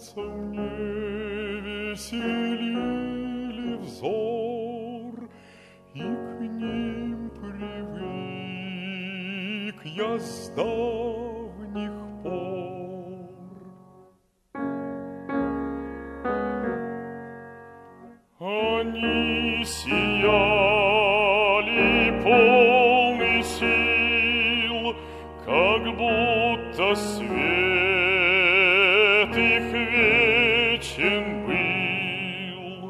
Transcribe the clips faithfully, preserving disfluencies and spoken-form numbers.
солнца мне веселили взор, и к ним привык я с давних пор. Они сияли полны сил, как будто свет их вечен был.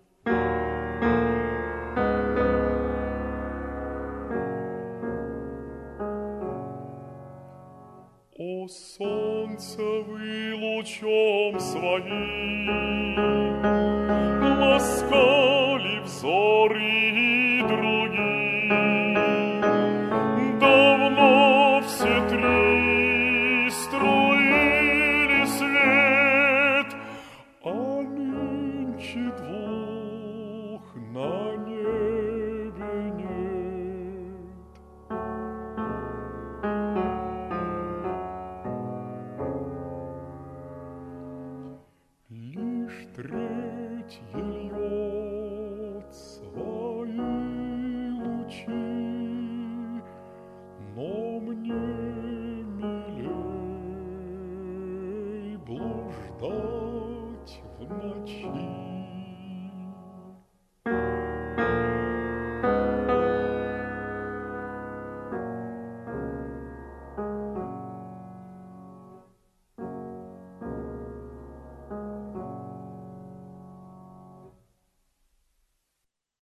О, солнце, вы лучом своим ласкали взоры и других. Давно все три строили свет, а нынче двух на небе нет. Лишь третья льет свои лучи, но мне милей блуждать в ночи.